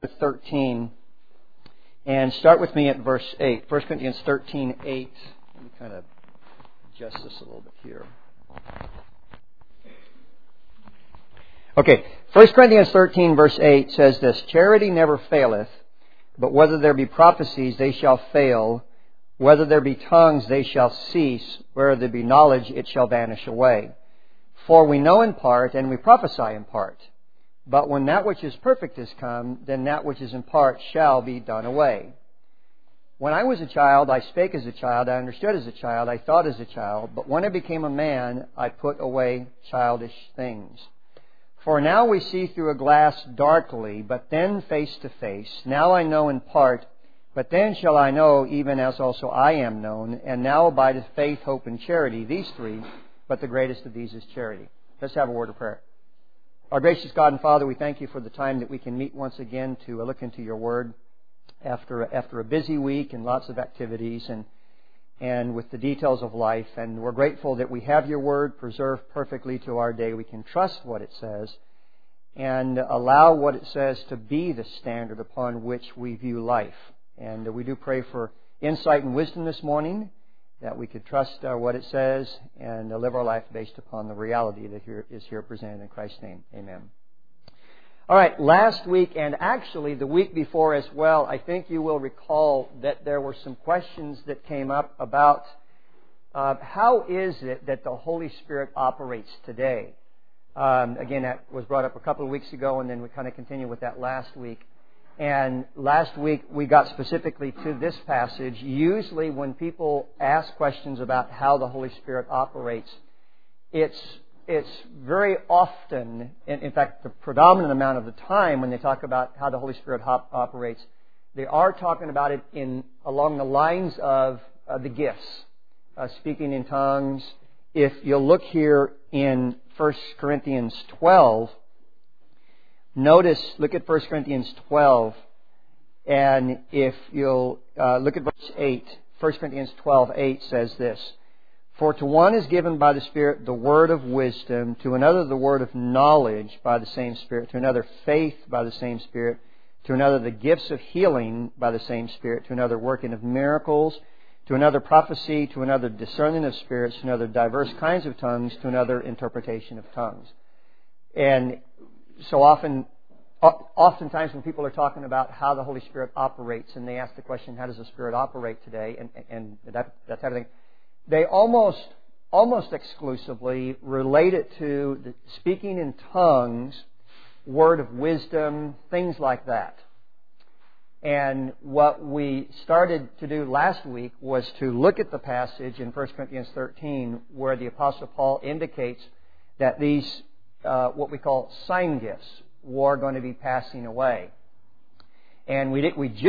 13, and start with me at verse 8. 1 Corinthians 13:8. Let me kind of adjust this a little bit here. Okay, 1 Corinthians 13, verse 8 says this: Charity never faileth, but whether there be prophecies, they shall fail. Whether there be tongues, they shall cease. Whether there be knowledge, it shall vanish away. For we know in part, and we prophesy in part. But when that which is perfect is come, then that which is in part shall be done away. When I was a child, I spake as a child, I understood as a child, I thought as a child. But when I became a man, I put away childish things. For now we see through a glass darkly, but then face to face. Now I know in part, but then shall I know even as also I am known. And now abideth faith, hope, and charity, these three, but the greatest of these is charity. Let's have a word of prayer. Our gracious God and Father, we thank you for the time that we can meet once again to look into your word after a busy week and lots of activities and with the details of life. And we're grateful that we have your word preserved perfectly to our day. We can trust what it says and allow what it says to be the standard upon which we view life. And we do pray for insight and wisdom this morning, that we could trust what it says and live our life based upon the reality that is here presented in Christ's name. Amen. All right, last week and actually the week before as well, I think you will recall that there were some questions that came up about how is it that the Holy Spirit operates today. Again, that was brought up a couple of weeks ago, and then we kind of continued with that last week. And last week we got specifically to this passage. Usually when people ask questions about how the Holy Spirit operates, it's very often, in fact the predominant amount of the time when they talk about how the Holy Spirit operates, they are talking about it along the lines of the gifts, speaking in tongues. If you'll look here in 1 Corinthians 12, look at 1 Corinthians 12, and if you'll look at verse 8, 1 Corinthians 12:8 says this: For to one is given by the Spirit the word of wisdom, to another the word of knowledge by the same Spirit, to another faith by the same Spirit, to another the gifts of healing by the same Spirit, to another working of miracles, to another prophecy, to another discerning of spirits, to another diverse kinds of tongues, to another interpretation of tongues. And so oftentimes when people are talking about how the Holy Spirit operates, and they ask the question, how does the Spirit operate today, and that type of thing, they almost exclusively relate it to the speaking in tongues, word of wisdom, things like that. And what we started to do last week was to look at the passage in 1 Corinthians 13 where the Apostle Paul indicates that these what we call sign gifts were going to be passing away. And we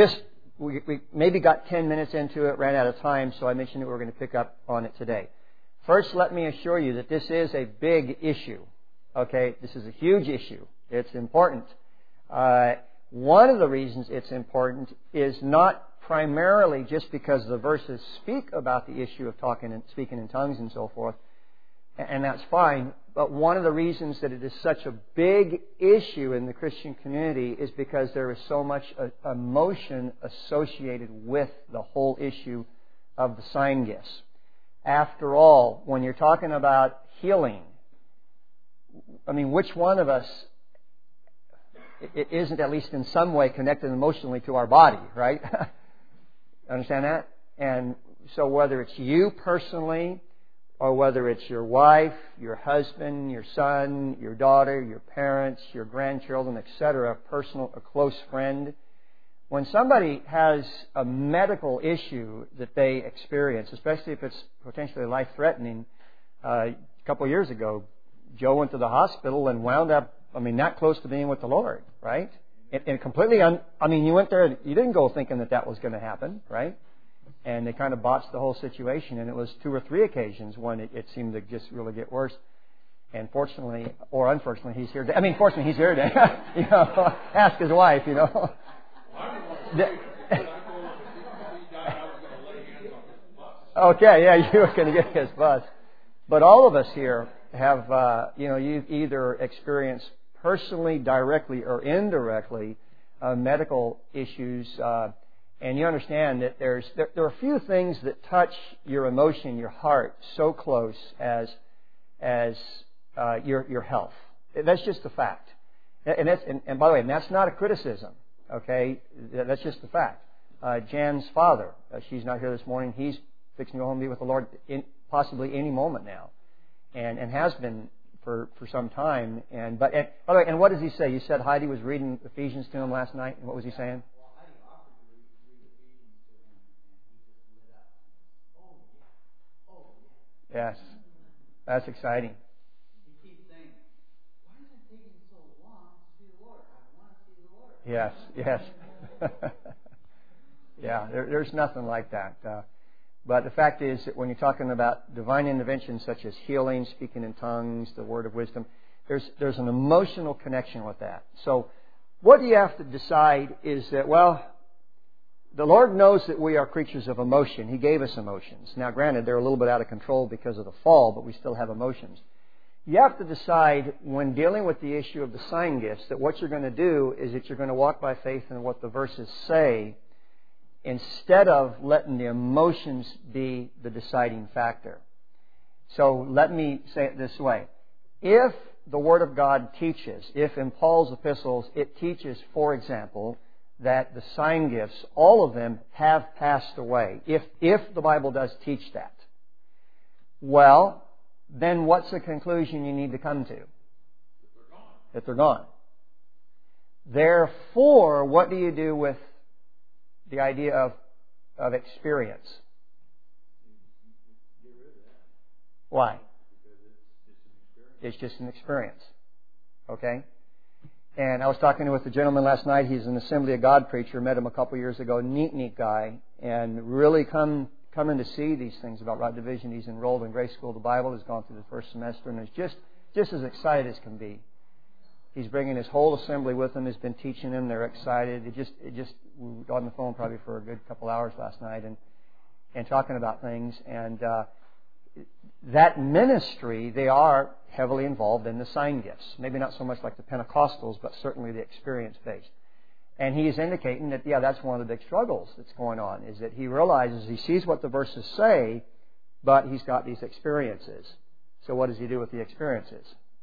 maybe got 10 minutes into it, ran out of time, so I mentioned that we were going to pick up on it today. First, let me assure you that this is a big issue. Okay, this is a huge issue. It's important. One of the reasons it's important is not primarily just because the verses speak about the issue of talking and speaking in tongues and so forth, and that's fine. But one of the reasons that it is such a big issue in the Christian community is because there is so much emotion associated with the whole issue of the sign gifts. After all, when you're talking about healing, I mean, which one of us it isn't at least in some way connected emotionally to our body, right? Understand that? And so whether it's you personally, or whether it's your wife, your husband, your son, your daughter, your parents, your grandchildren, etc., a close friend, when somebody has a medical issue that they experience, especially if it's potentially life-threatening, a couple of years ago, Joe went to the hospital and wound up, not close to being with the Lord, right? And completely, you went there, you didn't go thinking that was going to happen, right? And they kind of botched the whole situation, and it was 2 or 3 occasions when it seemed to just really get worse. And fortunately, or unfortunately, he's here today. Fortunately, he's here today. Ask his wife, Okay, yeah, you were going to get his bus. But all of us here have, you've either experienced personally, directly, or indirectly medical issues, and you understand that there are few things that touch your emotion, your heart, so close as your health. That's just a fact. And by the way, that's not a criticism. Okay, that's just a fact. Jan's father, she's not here this morning. He's fixing to go home and be with the Lord in possibly any moment now, and has been for some time. By the way, and what does he say? You said Heidi was reading Ephesians to him last night, and what was he saying? Yes, that's exciting. He keeps saying, "Why is it taking so long to see the Lord? I want to see the Lord." Yes. Yeah, there's nothing like that. But the fact is that when you're talking about divine intervention such as healing, speaking in tongues, the word of wisdom, there's an emotional connection with that. So what you have to decide is that, well, the Lord knows that we are creatures of emotion. He gave us emotions. Now, granted, they're a little bit out of control because of the fall, but we still have emotions. You have to decide when dealing with the issue of the sign gifts that what you're going to do is that you're going to walk by faith in what the verses say instead of letting the emotions be the deciding factor. So let me say it this way. If the Word of God teaches, if in Paul's epistles it teaches, for example, that the sign gifts, all of them have passed away, if the Bible does teach that, well, then what's the conclusion you need to come to? That they're gone. Therefore, what do you do with the idea of experience? Why? It's just an experience. Okay? And I was talking with a gentleman last night. He's an Assembly of God preacher. Met him a couple years ago. Neat guy. And really coming to see these things about Rod Division. He's enrolled in Grace School of the Bible. He's gone through the first semester and is just as excited as can be. He's bringing his whole assembly with him. He's been teaching them. They're excited. We were on the phone probably for a good couple hours last night and talking about things. And that ministry, they are heavily involved in the sign gifts. Maybe not so much like the Pentecostals, but certainly the experience-based. And he is indicating that, that's one of the big struggles that's going on, is that he realizes, he sees what the verses say, but he's got these experiences. So what does he do with the experiences?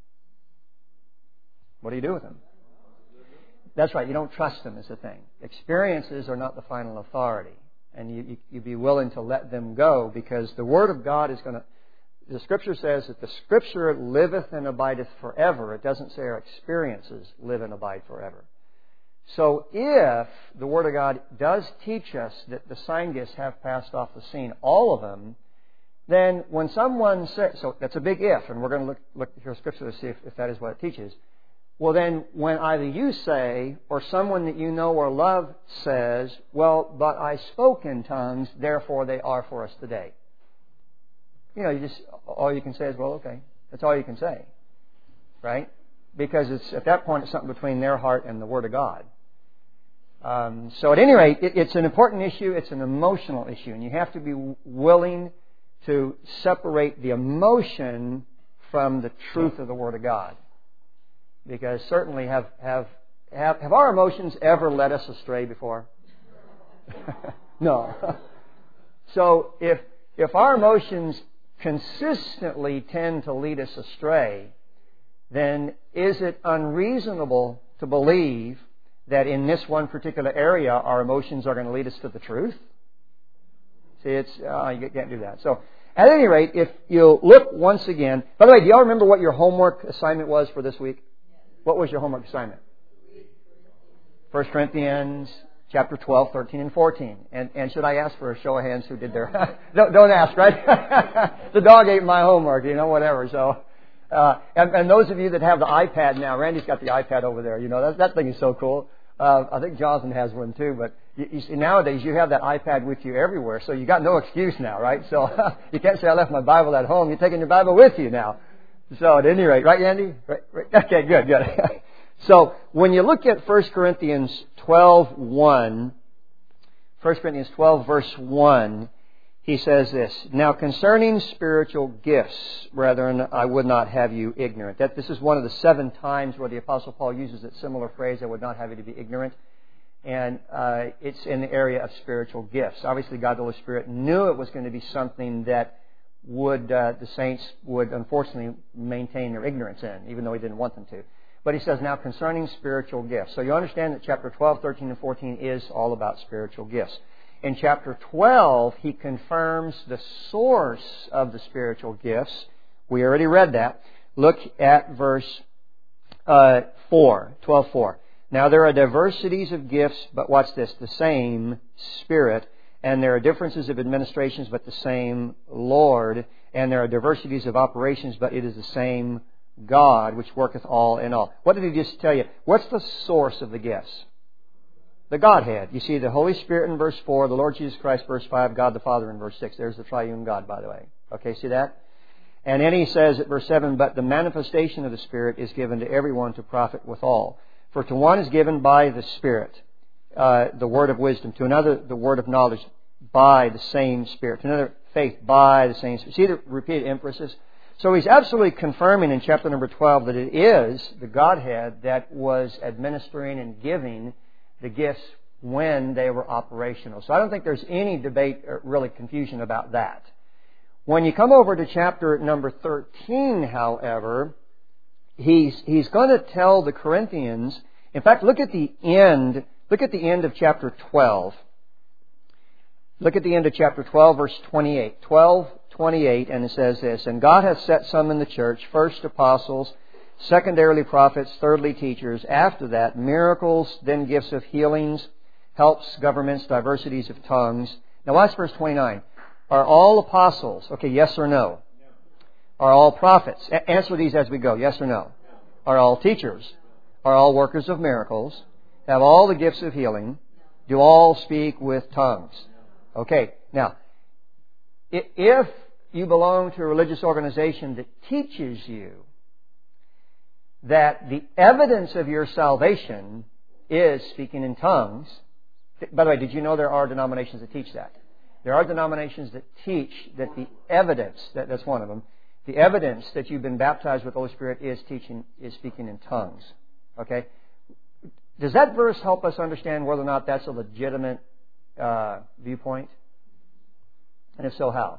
What do you do with them? That's right, you don't trust them is the thing. Experiences are not the final authority. And you be willing to let them go, because the Word of God is going to... The Scripture says that the Scripture liveth and abideth forever. It doesn't say our experiences live and abide forever. So if the Word of God does teach us that the sign gifts have passed off the scene, all of them, then when someone says... So that's a big if, and we're going to look here Scripture to see if that is what it teaches. Well, then, when either you say, or someone that you know or love says, well, but I spoke in tongues, therefore they are for us today. All you can say is, well, okay. That's all you can say. Right? Because at that point, it's something between their heart and the Word of God. So at any rate, it's an important issue. It's an emotional issue. And you have to be willing to separate the emotion from the truth of the Word of God. Because certainly have our emotions ever led us astray before? No. So if our emotions consistently tend to lead us astray, then is it unreasonable to believe that in this one particular area our emotions are going to lead us to the truth? See, you can't do that. So at any rate, if you look once again... By the way, do y'all remember what your homework assignment was for this week? What was your homework assignment? 1 Corinthians chapter 12, 13, and 14. And should I ask for a show of hands who did their... don't ask, right? The dog ate my homework, whatever. So, and those of you that have the iPad now, Randy's got the iPad over there. That thing is so cool. I think Jonathan has one too. But you see, nowadays you have that iPad with you everywhere. So you got no excuse now, right? So you can't say I left my Bible at home. You're taking your Bible with you now. So at any rate, right, Andy? Right. Okay, good. So when you look at 1 Corinthians 12:1, 1 Corinthians 12 verse 1, he says this, "Now concerning spiritual gifts, brethren, I would not have you ignorant." This is one of the 7 times where the Apostle Paul uses that similar phrase, "I would not have you to be ignorant." And it's in the area of spiritual gifts. Obviously, God the Holy Spirit knew it was going to be something that the saints would unfortunately maintain their ignorance in, even though He didn't want them to. But He says now concerning spiritual gifts. So you understand that chapter 12, 13, and 14 is all about spiritual gifts. In chapter 12, He confirms the source of the spiritual gifts. We already read that. Look at verse 12:4. Now there are diversities of gifts, but watch this, the same Spirit. And there are differences of administrations, but the same Lord. And there are diversities of operations, but it is the same God, which worketh all in all. What did He just tell you? What's the source of the gifts? The Godhead. You see the Holy Spirit in verse 4, the Lord Jesus Christ, verse 5, God the Father in verse 6. There's the triune God, by the way. Okay, see that? And then He says at verse 7, but the manifestation of the Spirit is given to everyone to profit withal. For to one is given by the Spirit the word of wisdom, to another the word of knowledge by the same Spirit, to another faith by the same Spirit. See the repeated emphasis? So He's absolutely confirming in chapter number 12 that it is the Godhead that was administering and giving the gifts when they were operational. So I don't think there's any debate or really confusion about that. When you come over to chapter number 13, however, he's going to tell the Corinthians, in fact, look at the end of chapter 12. Look at the end of chapter 12, verse 28. 12:28, and it says this, and God hath set some in the church, first apostles, secondarily prophets, thirdly teachers, after that miracles, then gifts of healings, helps, governments, diversities of tongues. Now watch verse 29. Are all apostles? Okay, yes or no? Are all prophets? Answer these as we go. Yes or no? Are all teachers? Are all workers of miracles? Have all the gifts of healing? Do all speak with tongues? Okay, now, if you belong to a religious organization that teaches you that the evidence of your salvation is speaking in tongues, by the way, did you know there are denominations that teach that? There are denominations that teach that the evidence, that's one of them, the evidence that you've been baptized with the Holy Spirit is speaking in tongues. Okay? Does that verse help us understand whether or not that's a legitimate viewpoint? And if so, how?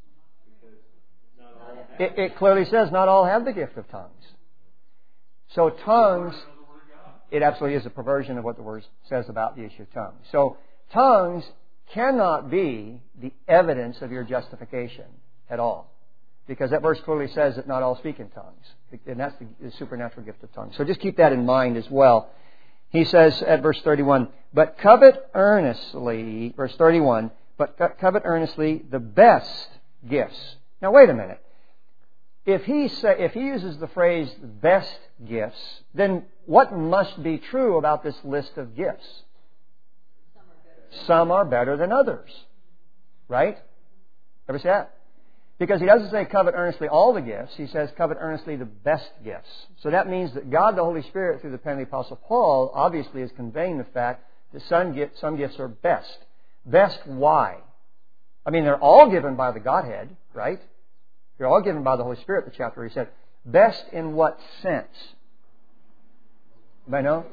It clearly says not all have the gift of tongues. So tongues, it absolutely is a perversion of what the Word says about the issue of tongues. So tongues cannot be the evidence of your justification at all. Because that verse clearly says that not all speak in tongues. And that's the supernatural gift of tongues. So just keep that in mind as well. He says at verse 31, but covet earnestly, verse 31, but covet earnestly the best gifts. Now wait a minute. If he uses the phrase best gifts, then what must be true about this list of gifts? Some are better than others. Right? Ever see that? Because He doesn't say covet earnestly all the gifts. He says covet earnestly the best gifts. So that means that God the Holy Spirit, through the pen of the Apostle Paul, obviously is conveying the fact that some gifts are best. Best why? I mean, they're all given by the Godhead, right? They're all given by the Holy Spirit, the chapter he said. Best in what sense? Anybody know?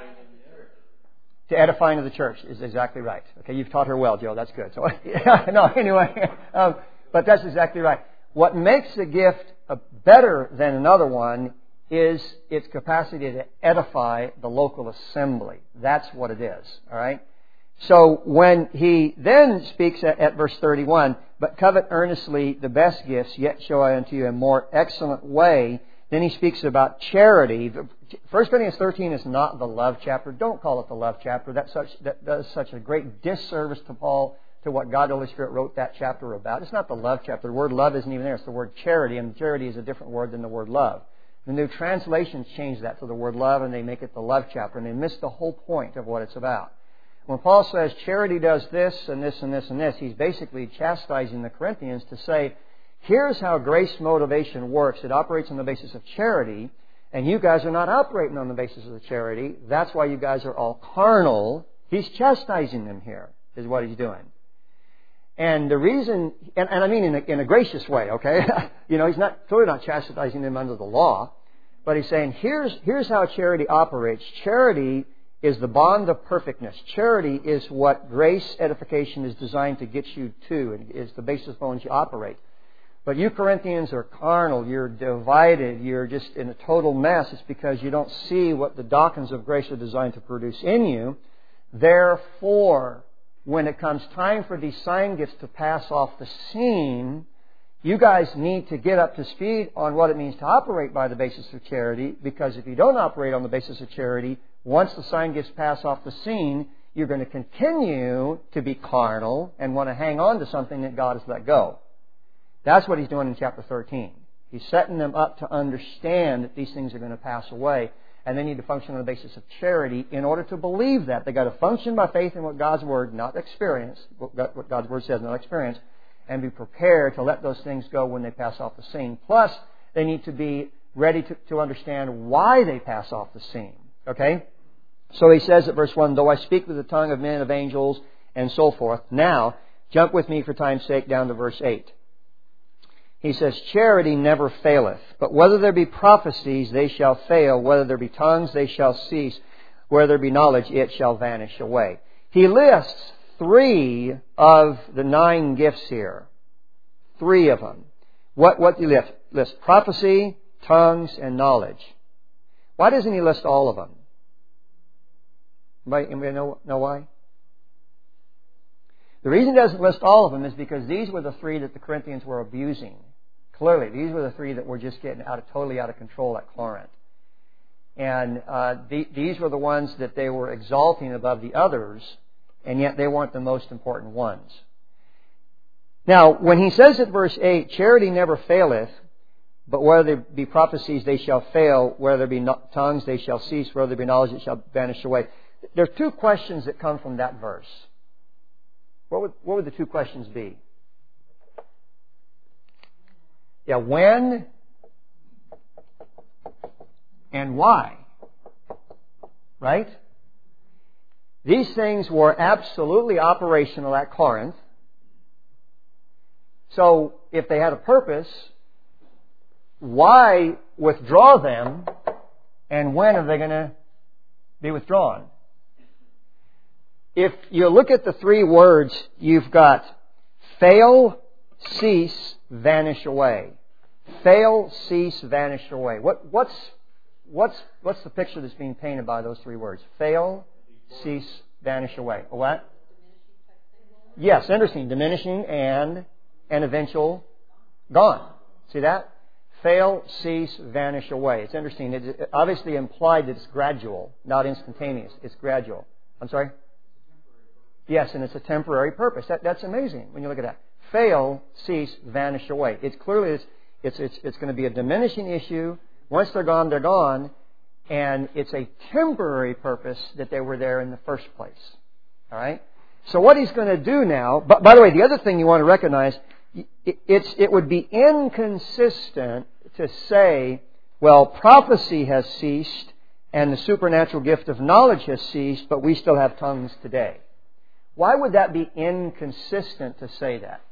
To edifying of the church is exactly right. Okay, you've taught her well, Joe. That's good. So, anyway. But that's exactly right. What makes a gift better than another one is its capacity to edify the local assembly. That's what it is. All right? So when he then speaks at verse 31, but covet earnestly the best gifts, yet show I unto you a more excellent way, then he speaks about charity. 1 Corinthians 13 is not the love chapter. Don't call it the love chapter. That does such a great disservice to Paul, to what God the Holy Spirit wrote that chapter about. It's not the love chapter. The word love isn't even there. It's the word charity, and charity is a different word than the word love. The new translations change that to the word love, and they make it the love chapter, and they miss the whole point of what it's about. When Paul says charity does this and this and this and this, he's basically chastising the Corinthians to say, here's how grace motivation works. It operates on the basis of charity, and you guys are not operating on the basis of the charity. That's why you guys are all carnal. He's chastising them here, is what he's doing. And the reason, and I mean in a gracious way, okay? He's clearly not chastising them under the law, but he's saying, here's how charity operates. Charity is the bond of perfectness. Charity is what grace edification is designed to get you to. It is the basis upon which you operate. But you Corinthians are carnal. You're divided. You're just in a total mess. It's because you don't see what the doctrines of grace are designed to produce in you. Therefore, when it comes time for these sign gifts to pass off the scene, you guys need to get up to speed on what it means to operate by the basis of charity, because if you don't operate on the basis of charity, once the sign gifts pass off the scene, you're going to continue to be carnal and want to hang on to something that God has let go. That's what he's doing in chapter 13. He's setting them up to understand that these things are going to pass away, and they need to function on the basis of charity in order to believe that. They've got to function by faith in what God's Word, not experience, what God's Word says, not experience, and be prepared to let those things go when they pass off the scene. Plus, they need to be ready to understand why they pass off the scene. Okay? So he says at verse 1, though I speak with the tongue of men, of angels, and so forth. Now, jump with me for time's sake down to verse 8. He says, charity never faileth, but whether there be prophecies, they shall fail. Whether there be tongues, they shall cease. Whether there be knowledge, it shall vanish away. He lists 3 of the 9 gifts here. 3 of them. What do he list? Prophecy, tongues, and knowledge. Why doesn't he list all of them? Anybody know why? The reason he doesn't list all of them is because these were the 3 that the Corinthians were abusing. Clearly, these were the 3 that were just getting totally out of control at Corinth. And these were the ones that they were exalting above the others, and yet they weren't the most important ones. Now, when he says at verse 8, charity never faileth, but whether there be prophecies, they shall fail. Whether there be tongues, they shall cease. Whether there be knowledge, it shall vanish away. There are 2 questions that come from that verse. What would the 2 questions be? Yeah, when and why? Right? These things were absolutely operational at Corinth. So, if they had a purpose, why withdraw them, and when are they going to be withdrawn? If you look at the 3 words, you've got fail, cease, vanish away. Fail, cease, vanish away. What's the picture that's being painted by those 3 words? Fail, cease, vanish away. A what? Yes, interesting. Diminishing and eventual gone. See that? Fail, cease, vanish away. It's interesting. It's obviously implied that it's gradual, not instantaneous. It's gradual. I'm sorry? Yes, and it's a temporary purpose. That's amazing when you look at that. Fail, cease, vanish away. It's clearly it's going to be a diminishing issue. Once they're gone, they're gone. And it's a temporary purpose that they were there in the first place. All right? So what he's going to do now, by the way, the other thing you want to recognize, it would be inconsistent to say, well, prophecy has ceased and the supernatural gift of knowledge has ceased, but we still have tongues today. Why would that be inconsistent to say that?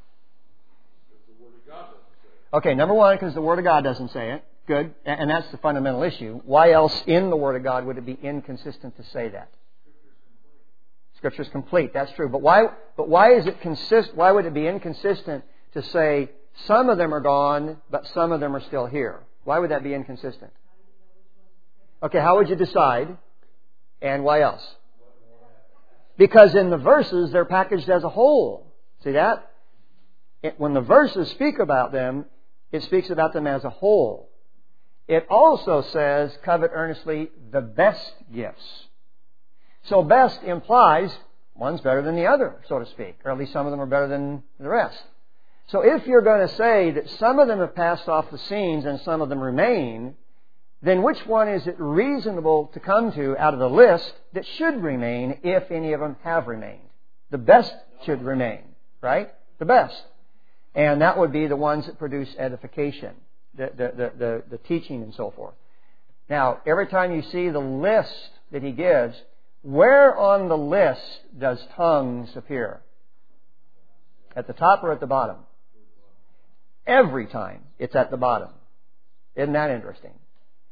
Okay, number 1, because the Word of God doesn't say it. Good. And that's the fundamental issue. Why else in the Word of God would it be inconsistent to say that? Scripture is complete. That's true. But why is it why would it be inconsistent to say some of them are gone, but some of them are still here? Why would that be inconsistent? Okay, how would you decide? And why else? Because in the verses, they're packaged as a whole. See that? When the verses speak about them, it speaks about them as a whole. It also says, covet earnestly the best gifts. So best implies one's better than the other, so to speak. Or at least some of them are better than the rest. So if you're going to say that some of them have passed off the scenes and some of them remain, then which one is it reasonable to come to out of the list that should remain if any of them have remained? The best should remain, right? The best. And that would be the ones that produce edification, the teaching and so forth. Now, every time you see the list that he gives, where on the list does tongues appear? At the top or at the bottom? Every time it's at the bottom. Isn't that interesting?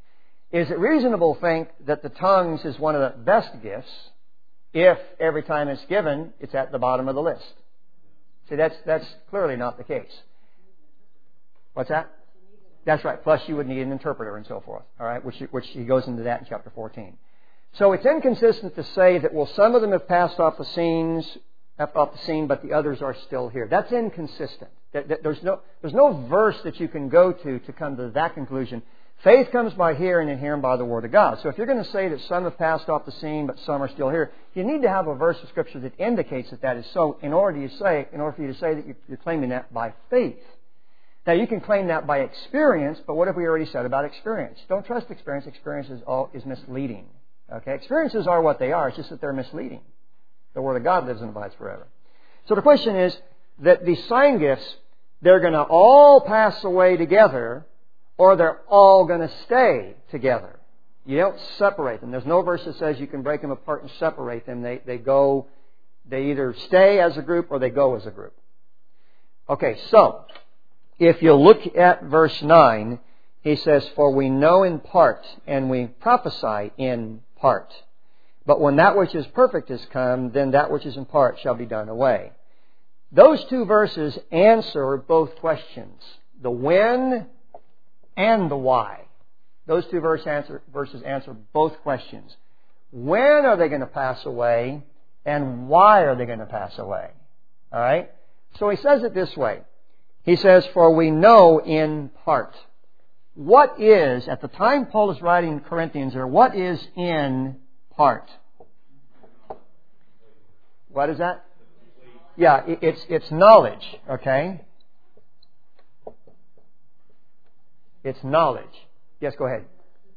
Is it reasonable to think that the tongues is one of the best gifts if every time it's given, it's at the bottom of the list? See, that's clearly not the case. What's that? That's right. Plus you would need an interpreter and so forth. All right, which he goes into that in chapter 14. So it's inconsistent to say that, well, some of them have passed off the scene, but the others are still here. That's inconsistent. There's no verse that you can go to come to that conclusion. Faith comes by hearing and hearing by the Word of God. So if you're going to say that some have passed off the scene but some are still here, you need to have a verse of Scripture that indicates that is so in order for you to say that you're claiming that by faith. Now you can claim that by experience, but what have we already said about experience? Don't trust experience. Experience is misleading. Okay? Experiences are what they are. It's just that they're misleading. The Word of God lives and abides forever. So the question is that these sign gifts, they're going to all pass away together, or they're all going to stay together. You don't separate them. There's no verse that says you can break them apart and separate them. They either stay as a group or they go as a group. Okay, so if you look at verse 9, he says, "For we know in part, and we prophesy in part. But when that which is perfect is come, then that which is in part shall be done away." Those two verses answer both questions, the when and the why. Those two verses answer both questions. When are they going to pass away, and why are they going to pass away? All right? So he says it this way. He says, "For we know in part." What is, at the time Paul is writing Corinthians here, what is in part? What is that? Yeah, it's knowledge, okay? It's knowledge. Yes, go ahead.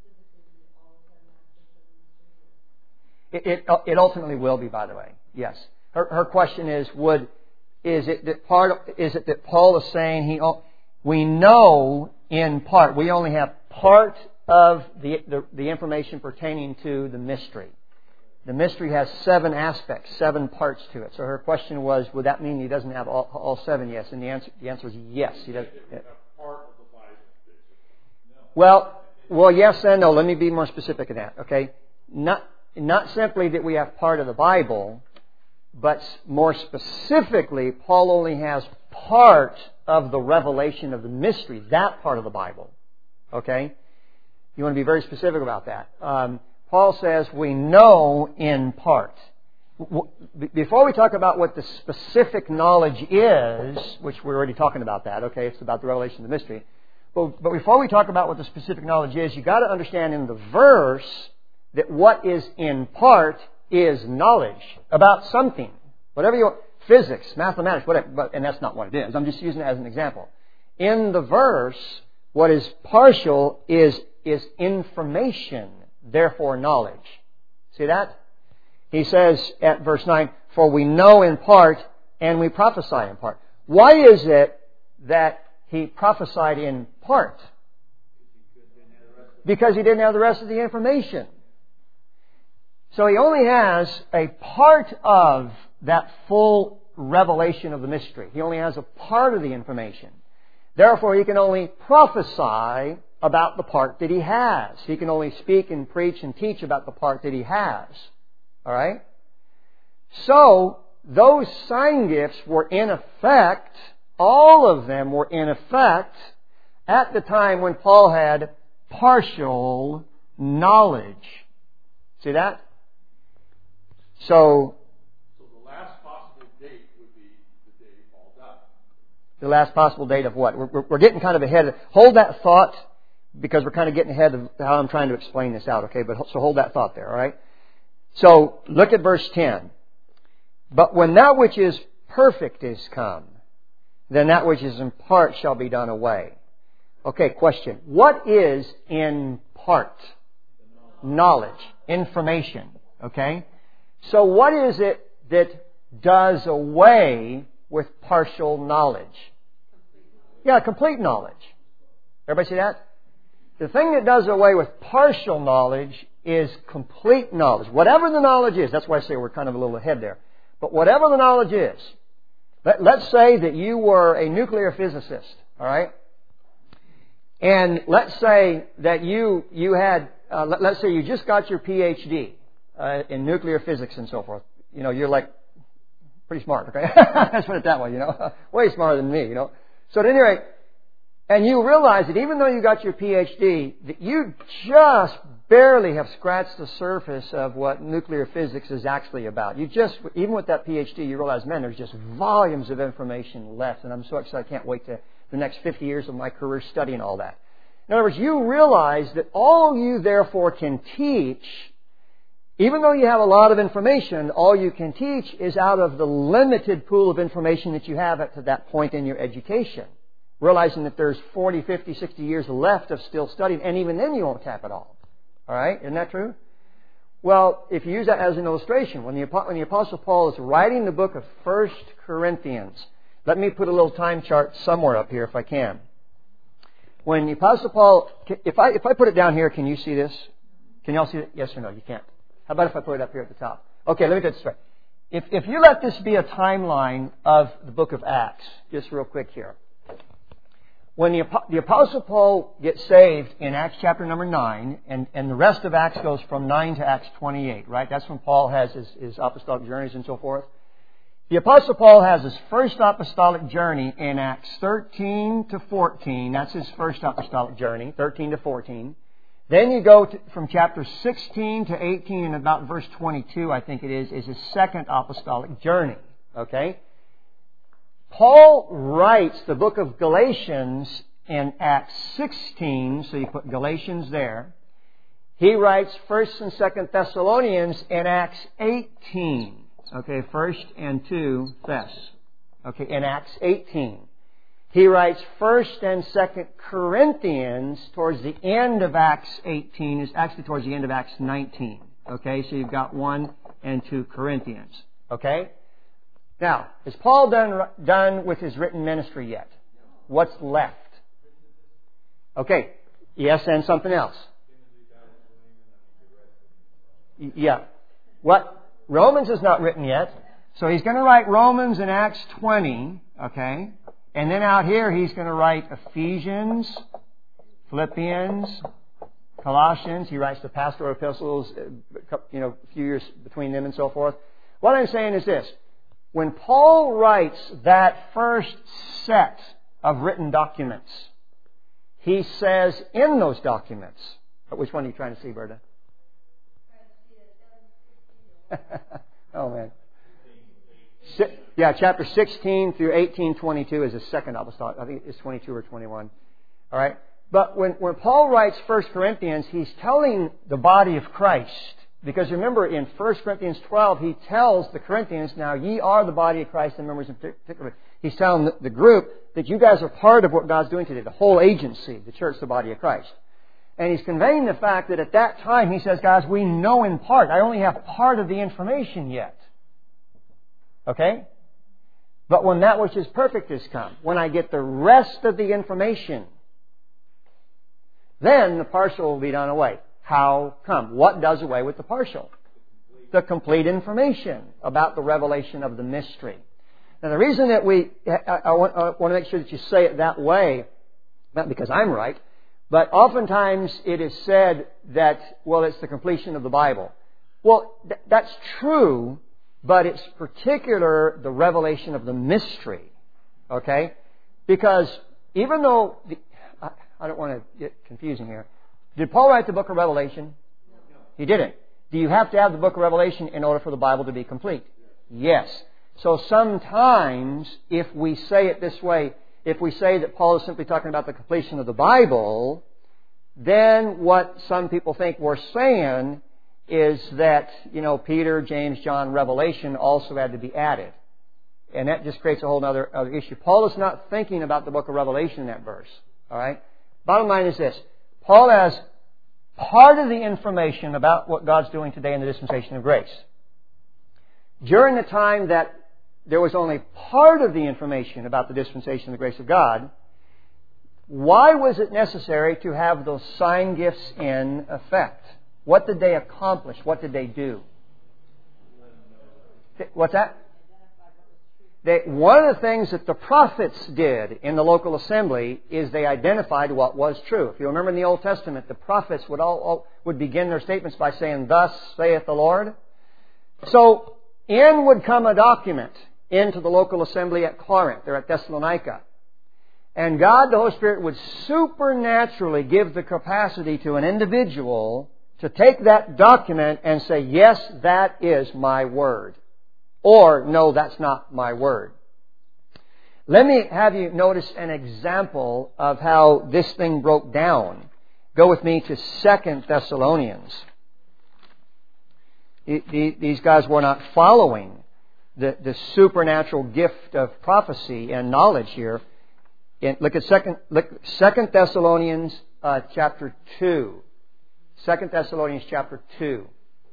It ultimately will be, by the way. Yes. Her question is it that Paul is saying we know in part. We only have part of the information pertaining to the mystery. The mystery has 7 aspects, 7 parts to it. So her question was, would that mean he doesn't have all 7? Yes. And the answer is yes. He does. Well, yes and no. Let me be more specific in that. Okay, not simply that we have part of the Bible, but more specifically, Paul only has part of the revelation of the mystery, that part of the Bible. Okay, you want to be very specific about that. Paul says we know in part. Before we talk about what the specific knowledge is, which we're already talking about that. Okay, it's about the revelation of the mystery. But before we talk about what the specific knowledge is, you've got to understand in the verse that what is in part is knowledge about something. Whatever you want, physics, mathematics, whatever, and that's not what it is. I'm just using it as an example. In the verse, what is partial is information, therefore knowledge. See that? He says at verse 9, "For we know in part and we prophesy in part." Why is it that he prophesied in part? Because he didn't have the rest of the information. So he only has a part of that full revelation of the mystery. He only has a part of the information. Therefore, he can only prophesy about the part that he has. He can only speak and preach and teach about the part that he has. All right? So, those sign gifts were in effect, all of them were in effect, at the time when Paul had partial knowledge. See that? So the last possible date would be the day Paul died. The last possible date of what? We're getting kind of ahead. Hold that thought, because we're kind of getting ahead of how I'm trying to explain this out, okay? So hold that thought there, all right? So look at verse 10. "But when that which is perfect is come, then that which is in part shall be done away." Okay, question. What is in part? Knowledge. Information. Okay? So what is it that does away with partial knowledge? Yeah, complete knowledge. Everybody see that? The thing that does away with partial knowledge is complete knowledge. Whatever the knowledge is, that's why I say we're kind of a little ahead there. But whatever the knowledge is, let's say that you were a nuclear physicist, all right? And let's say that you had let's say you just got your PhD in nuclear physics and so forth. You know, you're like pretty smart, okay? Let's put it that way, you know. Way smarter than me, you know. So at any rate, and you realize that even though you got your PhD, that you just barely have scratched the surface of what nuclear physics is actually about. You just, even with that PhD, you realize, man, there's just volumes of information left, and I'm so excited I can't wait to the next 50 years of my career studying all that. In other words, you realize that all you therefore can teach, even though you have a lot of information, all you can teach is out of the limited pool of information that you have up to that point in your education. Realizing that there's 40, 50, 60 years left of still studying, and even then you won't tap it all. All right? Isn't that true? Well, if you use that as an illustration, when the Apostle Paul is writing the book of 1 Corinthians, let me put a little time chart somewhere up here if I can. When the Apostle Paul, if I put it down here, can you see this? Can you all see it? Yes or no? You can't. How about if I put it up here at the top? Okay, let me get this straight. If you let this be a timeline of the book of Acts, just real quick here. When the Apostle Paul gets saved in Acts chapter number 9, and the rest of Acts goes from 9 to Acts 28, right? That's when Paul has his apostolic journeys and so forth. The Apostle Paul has his first apostolic journey in Acts 13 to 14. That's his first apostolic journey, 13 to 14. Then you go from chapter 16 to 18 and about verse 22, I think it is his second apostolic journey. Okay? Paul writes the book of Galatians in Acts 16, so you put Galatians there. He writes 1st and 2nd Thessalonians in Acts 18. Okay, 1st and 2 Thess. Okay, in Acts 18. He writes 1st and 2nd Corinthians towards the end of Acts 18. Is actually towards the end of Acts 19. Okay, so you've got 1 and 2 Corinthians. Okay? Now, is Paul done with his written ministry yet? What's left? Okay. Yes, and something else. Yeah. What? Romans is not written yet. So he's going to write Romans in Acts 20. Okay. And then out here he's going to write Ephesians, Philippians, Colossians. He writes the pastoral epistles, a few years between them and so forth. What I'm saying is this. When Paul writes that first set of written documents, he says in those documents, which one are you trying to see, Berta? Oh, man. Yeah, chapter 16 through 18:22 is his second apostolic. I think it's 22 or 21. All right? But when Paul writes 1 Corinthians, he's telling the body of Christ. Because remember, in 1 Corinthians 12, he tells the Corinthians, now ye are the body of Christ and members in particular. He's telling the group that you guys are part of what God's doing today, the whole agency, the church, the body of Christ. And he's conveying the fact that at that time, he says, guys, we know in part. I only have part of the information yet. Okay? But when that which is perfect is come, when I get the rest of the information, then the partial will be done away. How come? What does away with the partial? The complete information about the revelation of the mystery. Now the reason that I want to make sure that you say it that way, not because I'm right, but oftentimes it is said that, well, it's the completion of the Bible. Well, that's true, but it's particular the revelation of the mystery. Okay? Because even though, I don't want to get confusing here. Did Paul write the book of Revelation? No. He didn't. Do you have to have the book of Revelation in order for the Bible to be complete? Yes. So sometimes, if we say it this way, if we say that Paul is simply talking about the completion of the Bible, then what some people think we're saying is that, Peter, James, John, Revelation also had to be added. And that just creates a whole other issue. Paul is not thinking about the book of Revelation in that verse. All right? Bottom line is this. Paul has part of the information about what God's doing today in the dispensation of grace. During the time that there was only part of the information about the dispensation of the grace of God, why was it necessary to have those sign gifts in effect? What did they accomplish? What did they do? What's that? one of the things that the prophets did in the local assembly is they identified what was true. If you remember in the Old Testament, the prophets would begin their statements by saying, "Thus saith the Lord." So in would come a document into the local assembly at Corinth or at Thessalonica. And God, the Holy Spirit, would supernaturally give the capacity to an individual to take that document and say, "Yes, that is my word." Or, "No, that's not my word." Let me have you notice an example of how this thing broke down. Go with me to 2 Thessalonians. These guys were not following the supernatural gift of prophecy and knowledge here. Look at 2 Thessalonians chapter 2. 2 Thessalonians chapter 2.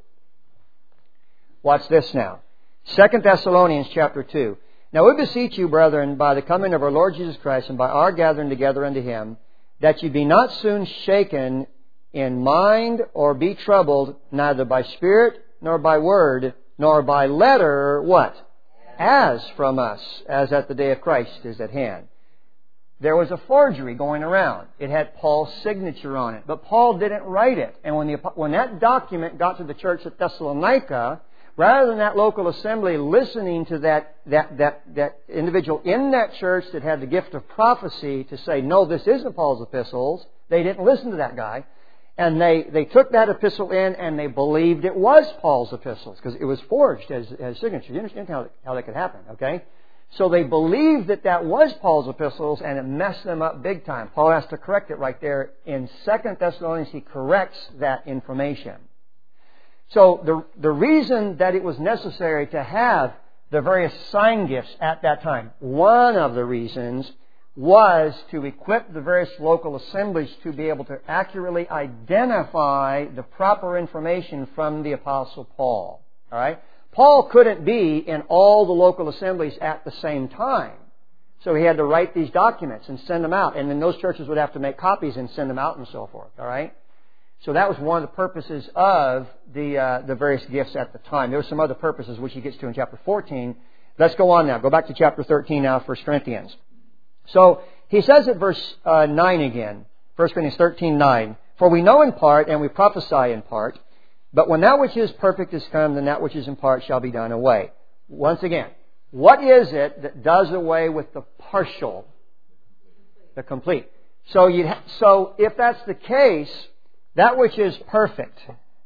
Watch this now. 2 Thessalonians chapter 2. "Now we beseech you, brethren, by the coming of our Lord Jesus Christ and by our gathering together unto Him, that ye be not soon shaken in mind or be troubled, neither by spirit nor by word, nor by letter," what? "As from us, as at the day of Christ is at hand." There was a forgery going around. It had Paul's signature on it, but Paul didn't write it. And when that document got to the church at Thessalonica, rather than that local assembly listening to that individual in that church that had the gift of prophecy to say, "No, this isn't Paul's epistles," they didn't listen to that guy. And they took that epistle in and they believed it was Paul's epistles because it was forged as signature. You understand how that could happen, okay? So they believed that was Paul's epistles and it messed them up big time. Paul has to correct it right there. In 2 Thessalonians, he corrects that information. So the reason that it was necessary to have the various sign gifts at that time, one of the reasons was to equip the various local assemblies to be able to accurately identify the proper information from the Apostle Paul. All right? Paul couldn't be in all the local assemblies at the same time. So he had to write these documents and send them out. And then those churches would have to make copies and send them out and so forth. All right? So that was one of the purposes of the various gifts at the time. There were some other purposes which he gets to in chapter 14. Let's go on now. Go back to chapter 13 now, 1 Corinthians. So he says at verse 9 again, 1 Corinthians 13:9, "For we know in part and we prophesy in part, but when that which is perfect is come, then that which is in part shall be done away." Once again, what is it that does away with the partial? The complete. So if that's the case, that which is perfect,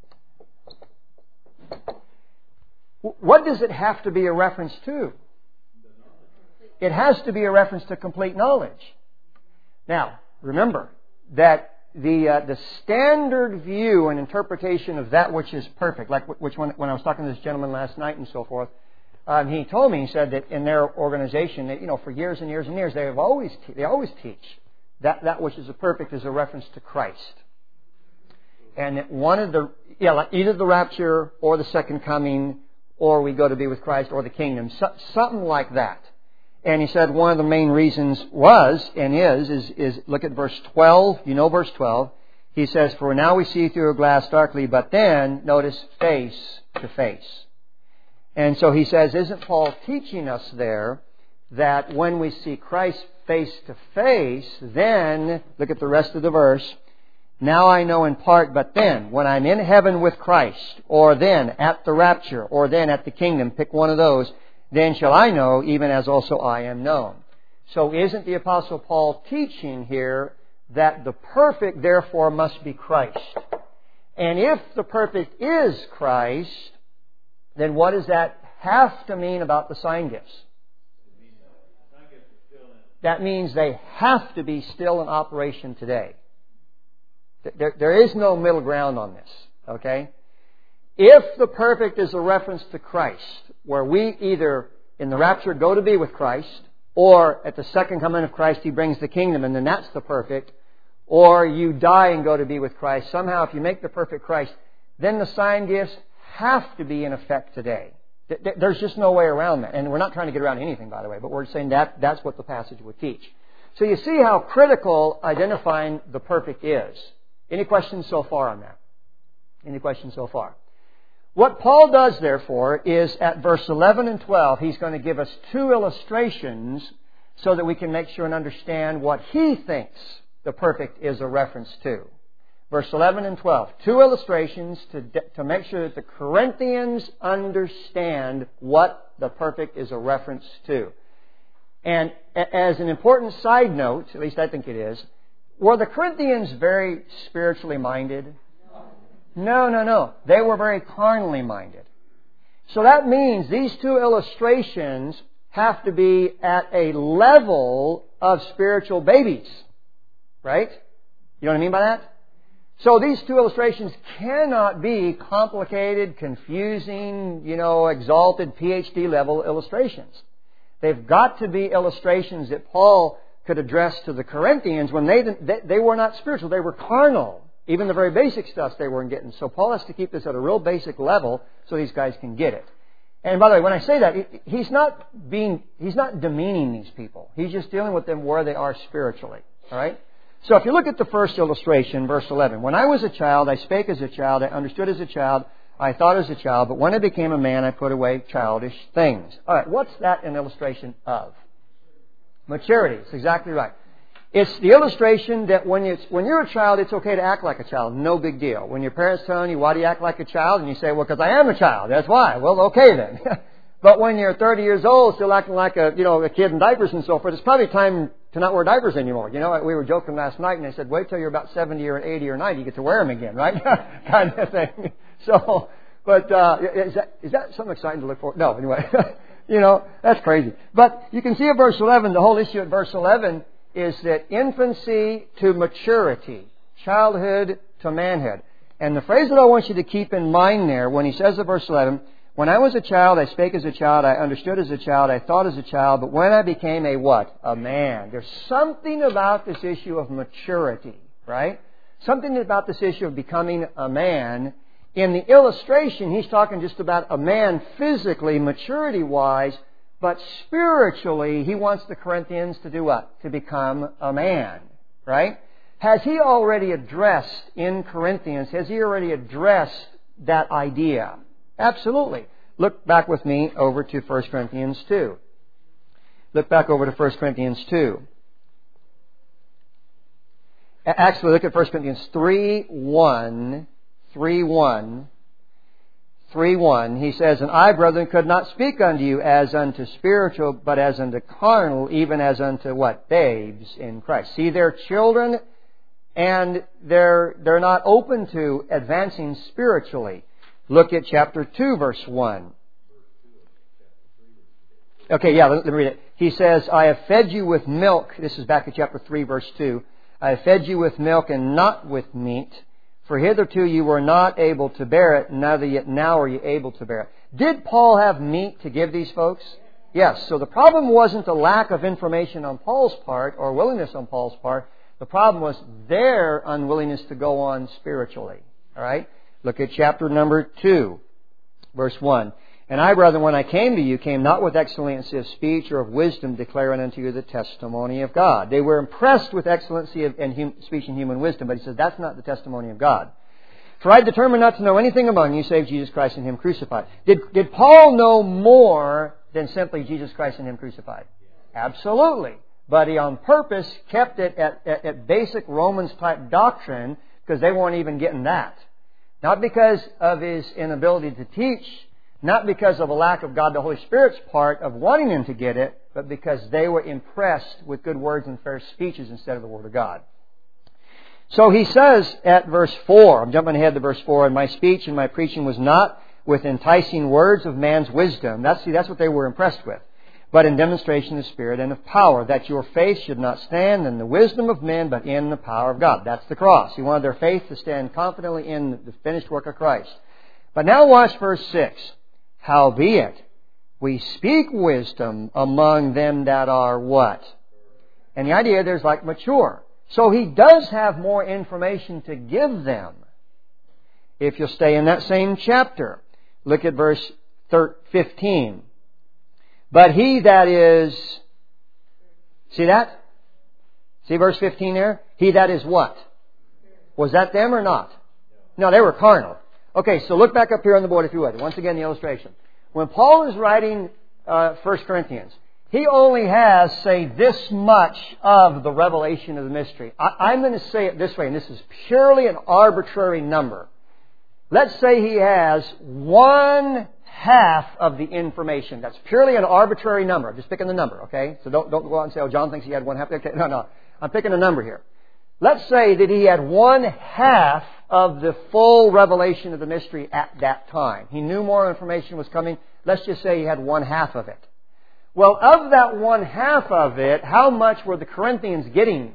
what does it have to be a reference to? It has to be a reference to complete knowledge. Now, remember that the standard view and interpretation of that which is perfect, like when I was talking to this gentleman last night and so forth, he told me, he said that in their organization, that, for years and years and years, they always teach that which is perfect is a reference to Christ. And that one of either the rapture or the second coming, or we go to be with Christ, or the kingdom, something like that. And he said one of the main reasons was and is look at verse 12. You know verse 12. He says, "For now we see through a glass darkly, but then," notice, "face to face." And so he says, isn't Paul teaching us there that when we see Christ face to face, then, look at the rest of the verse, "Now I know in part, but then, when I'm in heaven with Christ, or then at the rapture, or then at the kingdom," pick one of those, "then shall I know, even as also I am known." So isn't the Apostle Paul teaching here that the perfect therefore must be Christ? And if the perfect is Christ, then what does that have to mean about the sign gifts? That means they have to be still in operation today. There is no middle ground on this. Okay? If the perfect is a reference to Christ, where we either in the rapture go to be with Christ, or at the second coming of Christ He brings the kingdom, and then that's the perfect, or you die and go to be with Christ, somehow if you make the perfect Christ, then the sign gifts have to be in effect today. There's just no way around that. And we're not trying to get around anything, by the way, but we're saying that's what the passage would teach. So you see how critical identifying the perfect is. Any questions so far on that? Any questions so far? What Paul does, therefore, is at verse 11 and 12, he's going to give us two illustrations so that we can make sure and understand what he thinks the perfect is a reference to. Verse 11 and 12, two illustrations to make sure that the Corinthians understand what the perfect is a reference to. And as an important side note, at least I think it is, were the Corinthians very spiritually minded? No. They were very carnally minded. So that means these two illustrations have to be at a level of spiritual babies. Right? You know what I mean by that? So these two illustrations cannot be complicated, confusing, exalted PhD level illustrations. They've got to be illustrations that Paul could address to the Corinthians when they were not spiritual, they were carnal. Even the very basic stuff they weren't getting. So Paul has to keep this at a real basic level so these guys can get it. And by the way, when I say that, he's not demeaning these people. He's just dealing with them where they are spiritually. All right? So if you look at the first illustration, verse 11. When I was a child, I spake as a child, I understood as a child, I thought as a child, but when I became a man, I put away childish things. All right, what's that an illustration of? Maturity. It's exactly right. It's the illustration that when you're a child, it's okay to act like a child. No big deal. When your parents telling you, why do you act like a child? And you say, well, because I am a child. That's why. Well, okay then. But when you're 30 years old, still acting like a kid in diapers and so forth, it's probably time to not wear diapers anymore. We were joking last night and they said, wait till you're about 70 or 80 or 90, you get to wear them again, right? Kind of thing. So, but, is that something exciting to look for? No, anyway. That's crazy. But you can see at verse 11, the whole issue at verse 11 is that infancy to maturity, childhood to manhood. And the phrase that I want you to keep in mind there, when he says at verse 11, when I was a child, I spake as a child, I understood as a child, I thought as a child, but when I became a what? A man. There's something about this issue of maturity, right? Something about this issue of becoming a man. In the illustration, he's talking just about a man physically, maturity-wise, but spiritually, he wants the Corinthians to do what? To become a man, right? Has he already addressed in Corinthians, has he already addressed that idea? Absolutely. Look back with me over to 1 Corinthians 2. Look back over to 1 Corinthians 2. Actually, look at 1 Corinthians 3:1. 3:1, he says, and I, brethren, could not speak unto you as unto spiritual, but as unto carnal, even as unto what? Babes in Christ. See, they're children, and they're not open to advancing spiritually. Look at chapter 2, verse 1. Okay, let me read it. He says, I have fed you with milk. This is back in chapter 3, verse 2. I have fed you with milk and not with meat. For hitherto you were not able to bear it, neither yet now are you able to bear it. Did Paul have meat to give these folks? Yes. So the problem wasn't a lack of information on Paul's part or willingness on Paul's part. The problem was their unwillingness to go on spiritually. All right? Look at chapter number 2, verse 1. And I, brethren, when I came to you, came not with excellency of speech or of wisdom, declaring unto you the testimony of God. They were impressed with excellency of speech and human wisdom, but he says that's not the testimony of God. For I determined not to know anything among you save Jesus Christ and Him crucified. Did Paul know more than simply Jesus Christ and Him crucified? Absolutely. But he on purpose kept it at basic Romans type doctrine because they weren't even getting that. Not because of his inability to teach, not because of a lack of God the Holy Spirit's part of wanting them to get it, but because they were impressed with good words and fair speeches instead of the Word of God. So he says at verse 4, I'm jumping ahead to verse 4, and my speech and my preaching was not with enticing words of man's wisdom. That's what they were impressed with. But in demonstration of Spirit and of power, that your faith should not stand in the wisdom of men, but in the power of God. That's the cross. He wanted their faith to stand confidently in the finished work of Christ. But now watch verse 6. Howbeit, we speak wisdom among them that are what? And the idea there's like mature. So he does have more information to give them. If you'll stay in that same chapter, look at verse 15. But he that is... See that? See verse 15 there? He that is what? Was that them or not? No, they were carnal. Okay, so look back up here on the board if you would. Once again, the illustration. When Paul is writing 1 Corinthians, he only has, say, this much of the revelation of the mystery. I'm going to say it this way, and this is purely an arbitrary number. Let's say he has 1/2 of the information. That's purely an arbitrary number. I'm just picking the number, okay? So don't go out and say, oh, John thinks he had 1/2. Okay, no. I'm picking a number here. Let's say that he had 1/2 of the full revelation of the mystery at that time. He knew more information was coming. Let's just say he had 1/2 of it. Well, of that 1/2 of it, how much were the Corinthians getting?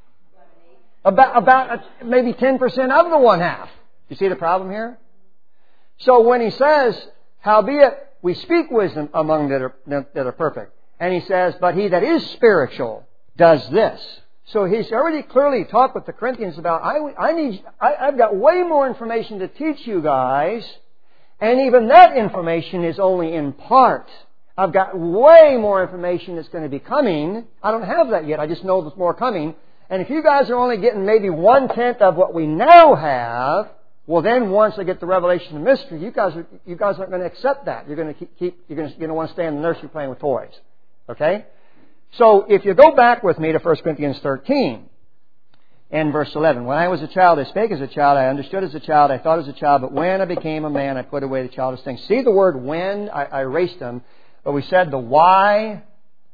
About maybe 10% of the 1/2. You see the problem here? So when he says, howbeit we speak wisdom among that are perfect, and he says, but he that is spiritual does this. So he's already clearly talked with the Corinthians about, I've got way more information to teach you guys, and even that information is only in part. I've got way more information that's going to be coming. I don't have that yet. I just know there's more coming. And if you guys are only getting maybe 1/10 of what we now have, well, then once I get the revelation of mystery, you guys aren't going to accept that. You're going to want to stay in the nursery playing with toys. Okay? So if you go back with me to 1 Corinthians 13 and verse 11. When I was a child, I spake as a child. I understood as a child. I thought as a child. But when I became a man, I put away the childish things. See the word when? I erased them. But we said the why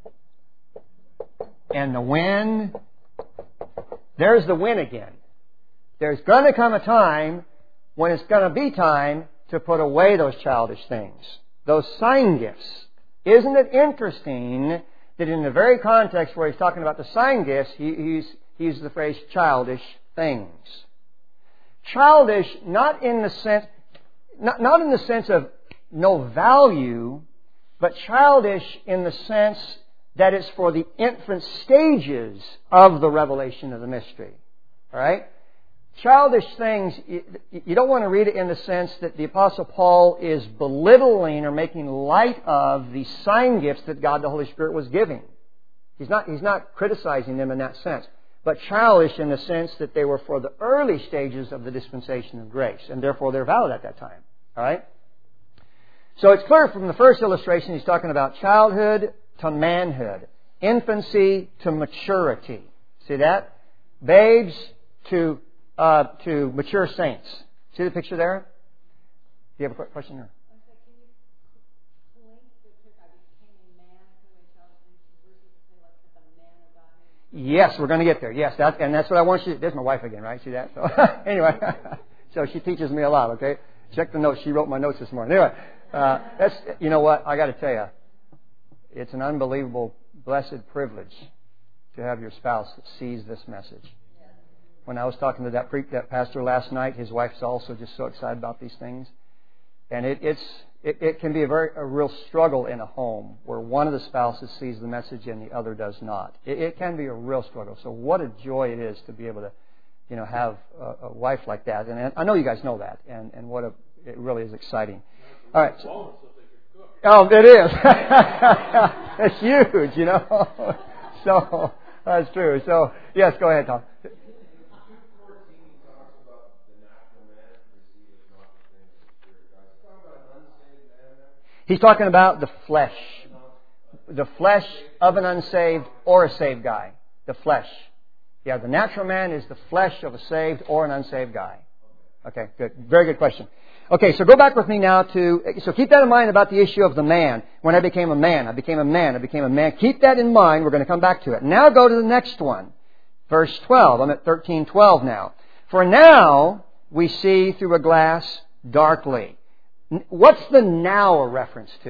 and the when. There's the when again. There's going to come a time when it's going to be time to put away those childish things. Those sign gifts. Isn't it interesting that in the very context where he's talking about the sign gifts, he uses the phrase childish things. Childish, not in the sense of no value, but childish in the sense that it's for the infant stages of the revelation of the mystery. All right? Childish things, you don't want to read it in the sense that the Apostle Paul is belittling or making light of the sign gifts that God the Holy Spirit was giving. He's not criticizing them in that sense. But childish in the sense that they were for the early stages of the dispensation of grace, and therefore they're valid at that time. All right? So it's clear from the first illustration he's talking about childhood to manhood, infancy to maturity. See that? Babes to mature saints. See the picture there? Do you have a question there? Yes, we're going to get there. Yes, that's what I want you to... There's my wife again, right? See that? So, anyway, so she teaches me a lot, okay? Check the notes. She wrote my notes this morning. Anyway, you know what? I got to tell you, it's an unbelievable, blessed privilege to have your spouse that sees this message. When I was talking to that pastor last night, his wife's also just so excited about these things. And it can be a real struggle in a home where one of the spouses sees the message and the other does not. It can be a real struggle. So what a joy it is to be able to, have a wife like that. And I know you guys know that. And it really is exciting. All right. Oh, it is. It's huge, So that's true. So yes, go ahead, Tom. He's talking about the flesh. The flesh of an unsaved or a saved guy. The flesh. Yeah, the natural man is the flesh of a saved or an unsaved guy. Okay, good. Very good question. Okay, so go back with me now so keep that in mind about the issue of the man. When I became a man, I became a man, I became a man. Keep that in mind. We're going to come back to it. Now go to the next one. Verse 12. I'm at 13:12 now. For now we see through a glass darkly. What's the now a reference to?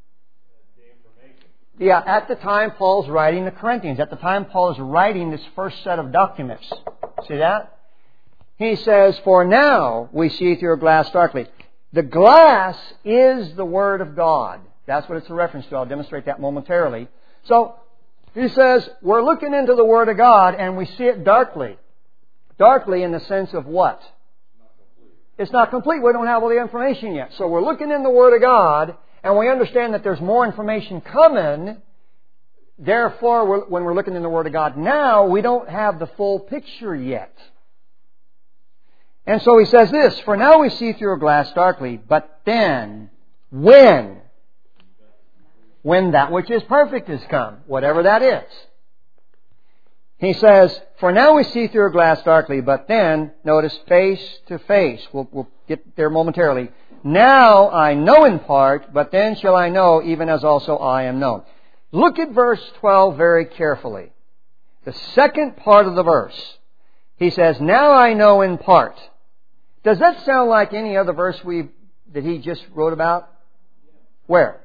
Yeah, at the time Paul's writing the Corinthians. At the time Paul is writing this first set of documents. See that? He says, for now we see through a glass darkly. The glass is the Word of God. That's what it's a reference to. I'll demonstrate that momentarily. So, he says, we're looking into the Word of God and we see it darkly. Darkly in the sense of what? It's not complete. We don't have all the information yet. So we're looking in the Word of God, and we understand that there's more information coming. Therefore, when we're looking in the Word of God now, we don't have the full picture yet. And so he says this, for now we see through a glass darkly, but then, when that which is perfect is come, whatever that is. He says, for now we see through a glass darkly, but then, notice, face to face. We'll get there momentarily. Now I know in part, but then shall I know, even as also I am known. Look at verse 12 very carefully. The second part of the verse. He says, now I know in part. Does that sound like any other verse that he just wrote about? Where?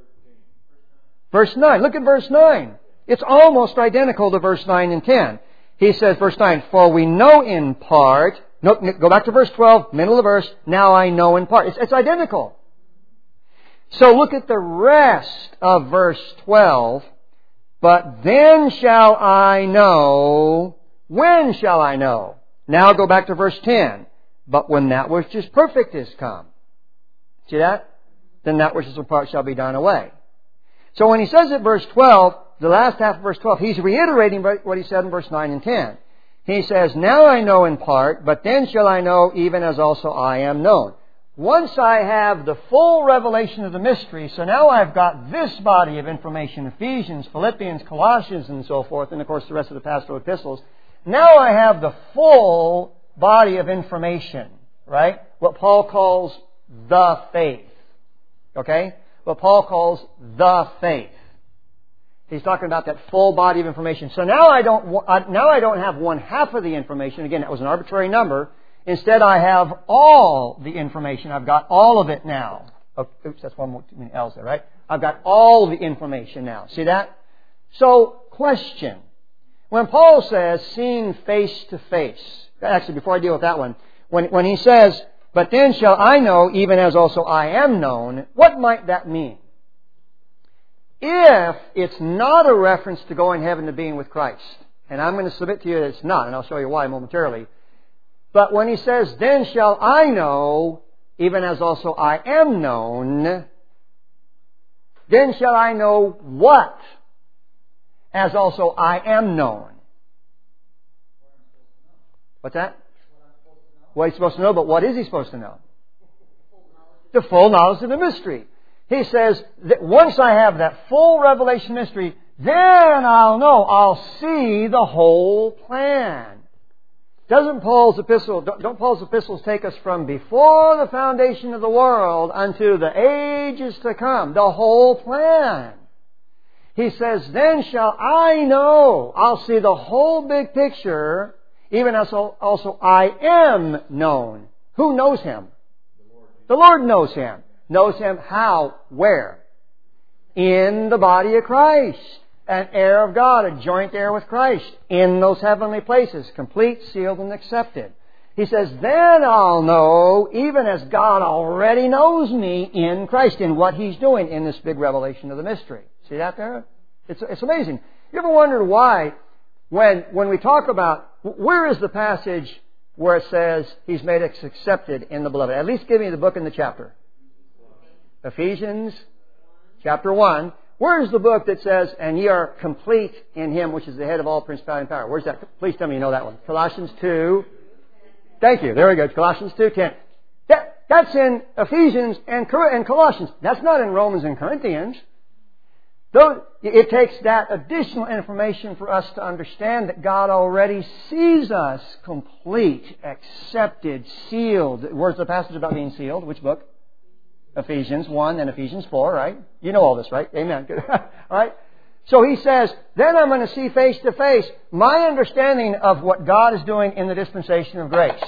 Verse 9. Look at verse 9. It's almost identical to verse 9 and 10. He says, verse 9, for we know in part. No, go back to verse 12, middle of the verse. Now I know in part. It's identical. So look at the rest of verse 12. But then shall I know. When shall I know? Now go back to verse 10. But when that which is perfect is come. See that? Then that which is apart shall be done away. So when he says it, verse 12, the last half of verse 12, he's reiterating what he said in verse 9 and 10. He says, now I know in part, but then shall I know even as also I am known. Once I have the full revelation of the mystery, so now I've got this body of information, Ephesians, Philippians, Colossians, and so forth, and of course the rest of the pastoral epistles. Now I have the full body of information, right? What Paul calls the faith. Okay? What Paul calls the faith. He's talking about that full body of information. So now I don't have one half of the information. Again, that was an arbitrary number. Instead, I have all the information. I've got all of it now. Oops, that's one more too many L's there, right? I've got all the information now. See that? So, question. When Paul says, seeing face to face, actually, before I deal with that one, when he says, but then shall I know, even as also I am known, what might that mean? If it's not a reference to going heaven to being with Christ, and I'm going to submit to you that it's not, and I'll show you why momentarily. But when he says, then shall I know, even as also I am known, then shall I know what? As also I am known. What's that? What he's supposed to know, but what is he supposed to know? The full knowledge of the mystery. He says that once I have that full revelation mystery, then I'll know, I'll see the whole plan. Don't Paul's epistles take us from before the foundation of the world unto the ages to come? The whole plan. He says, then shall I know, I'll see the whole big picture, even as also I am known. Who knows Him? The Lord knows Him. Knows Him how? Where? In the body of Christ. An heir of God, a joint heir with Christ. In those heavenly places. Complete, sealed, and accepted. He says, then I'll know, even as God already knows me in Christ, in what He's doing in this big revelation of the mystery. See that there? It's amazing. You ever wondered why, when we talk about, where is the passage where it says He's made us accepted in the beloved? At least give me the book and the chapter. Ephesians chapter 1. Where is the book that says, and ye are complete in Him, which is the head of all principality and power? Where's that? Please tell me you know that one. Colossians 2. Thank you. There we go. Colossians 2:10. That's in Ephesians and Colossians. That's not in Romans and Corinthians. Though it takes that additional information for us to understand that God already sees us complete, accepted, sealed. Where's the passage about being sealed? Which book? Ephesians 1 and Ephesians 4, right? You know all this, right? Amen. Good. All right? So he says, then I'm going to see face to face my understanding of what God is doing in the dispensation of grace.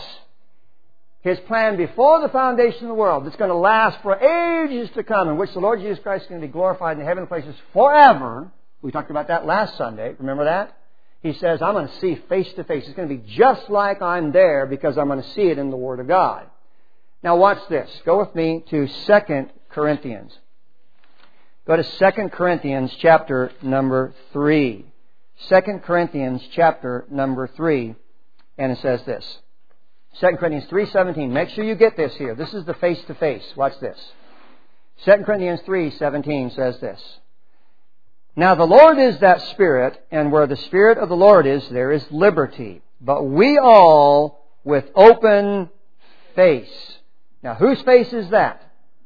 His plan before the foundation of the world that's going to last for ages to come, in which the Lord Jesus Christ is going to be glorified in the heavenly places forever. We talked about that last Sunday. Remember that? He says, I'm going to see face to face. It's going to be just like I'm there because I'm going to see it in the Word of God. Now watch this. Go with me to 2 Corinthians. Go to 2 Corinthians chapter number 3. 2 Corinthians chapter number 3. And it says this. 2 Corinthians 3:17. Make sure you get this here. This is the face-to-face. Watch this. 2 Corinthians 3:17 says this. Now the Lord is that Spirit, and where the Spirit of the Lord is, there is liberty. But we all, with open face. Now, whose face is that?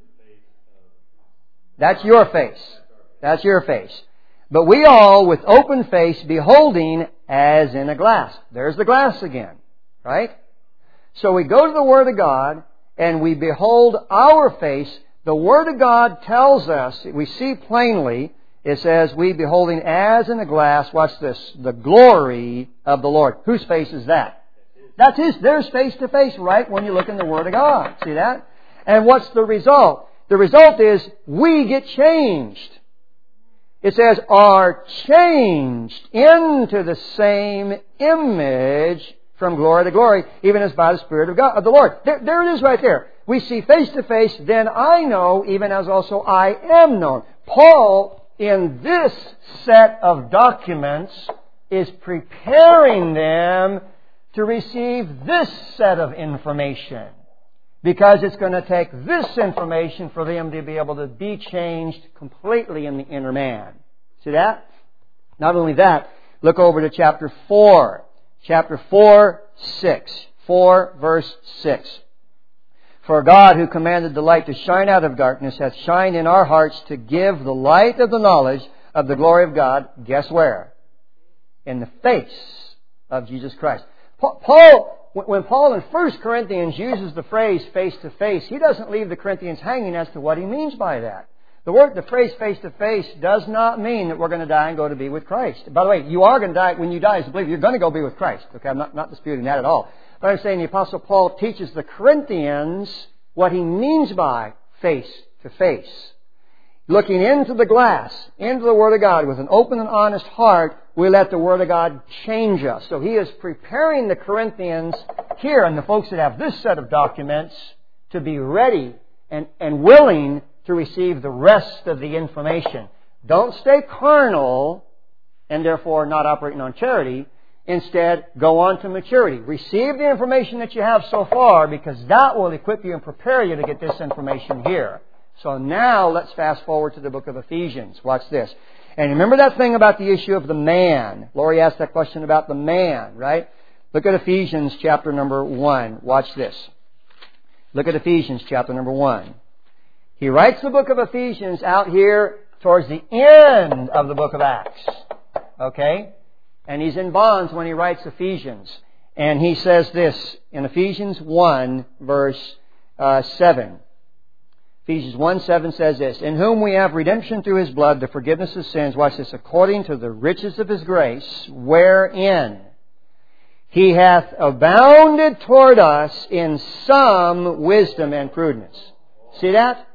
That's your face. That's your face. But we all, with open face, beholding as in a glass. There's the glass again. Right? So we go to the Word of God, and we behold our face. The Word of God tells us, we see plainly, it says, we beholding as in a glass, watch this, the glory of the Lord. Whose face is that? That's His. There's face to face, right, when you look in the Word of God. See that? And what's the result? The result is we get changed. It says, are changed into the same image from glory to glory, even as by the Spirit of God, of the Lord. There it is right there. We see face to face, then I know, even as also I am known. Paul, in this set of documents, is preparing them to receive this set of information. Because it's going to take this information for them to be able to be changed completely in the inner man. See that? Not only that, look over to chapter 4. Chapter 4, 6. 4, verse 6. For God, who commanded the light to shine out of darkness, hath shined in our hearts to give the light of the knowledge of the glory of God. Guess where? In the face of Jesus Christ. When Paul in 1 Corinthians uses the phrase face to face, he doesn't leave the Corinthians hanging as to what he means by that. The phrase face to face does not mean that we're going to die and go to be with Christ. By the way, you are going to die. When you die as a believer, you're going to go be with Christ. Okay, I'm not disputing that at all. But I'm saying the Apostle Paul teaches the Corinthians what he means by face to face. Looking into the glass, into the Word of God with an open and honest heart, we let the Word of God change us. So he is preparing the Corinthians here and the folks that have this set of documents to be ready and willing to receive the rest of the information. Don't stay carnal and therefore not operating on charity. Instead, go on to maturity. Receive the information that you have so far, because that will equip you and prepare you to get this information here. So now let's fast forward to the book of Ephesians. Watch this. And remember that thing about the issue of the man. Lori asked that question about the man, right? Look at Ephesians chapter number 1. Watch this. Look at Ephesians chapter number 1. He writes the book of Ephesians out here towards the end of the book of Acts. Okay? And he's in bonds when he writes Ephesians. And he says this in Ephesians 1, verse 7. Ephesians 1:7 says this, in whom we have redemption through His blood, the forgiveness of sins, watch this, according to the riches of His grace, wherein He hath abounded toward us in some wisdom and prudence. See that?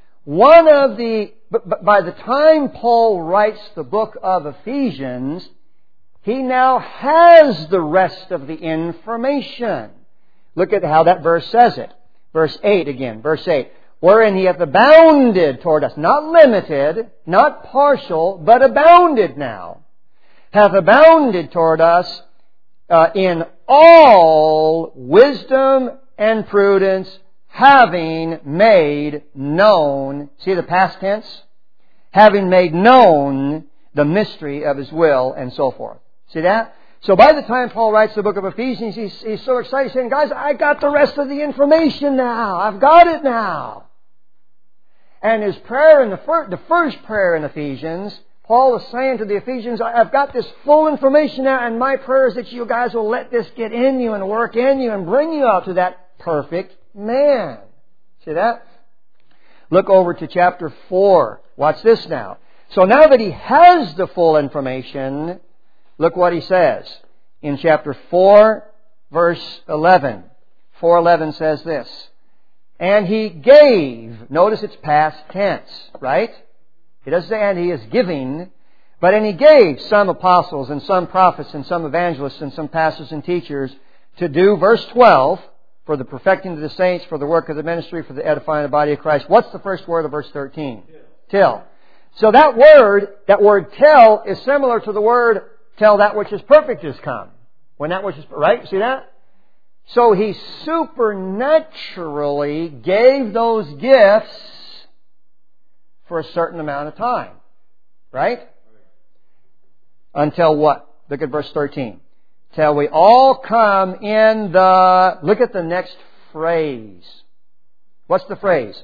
By the time Paul writes the book of Ephesians, he now has the rest of the information. Look at how that verse says it. Verse 8 again, verse 8. Wherein He hath abounded toward us, not limited, not partial, but abounded now. Hath abounded toward us in all wisdom and prudence, having made known, see the past tense? Having made known the mystery of His will, and so forth. See that? So by the time Paul writes the book of Ephesians, he's so excited, saying, guys, I got the rest of the information now. I've got it now. And his prayer in the first prayer in Ephesians, Paul is saying to the Ephesians, I've got this full information now, and my prayer is that you guys will let this get in you and work in you and bring you out to that perfect man. See that? Look over to chapter 4. Watch this now. So now that he has the full information, look what he says. In chapter 4, verse 11. 4:11 says this. And He gave, notice it's past tense, right? He doesn't say and He is giving, but and He gave some apostles and some prophets and some evangelists and some pastors and teachers to do, verse 12, for the perfecting of the saints, for the work of the ministry, for the edifying of the body of Christ. What's the first word of verse 13? Till. So that word till, is similar to the word till that which is perfect is come. When that which is, right? See that? So He supernaturally gave those gifts for a certain amount of time. Right? Until what? Look at verse 13. Till we all come in the, look at the next phrase. What's the phrase?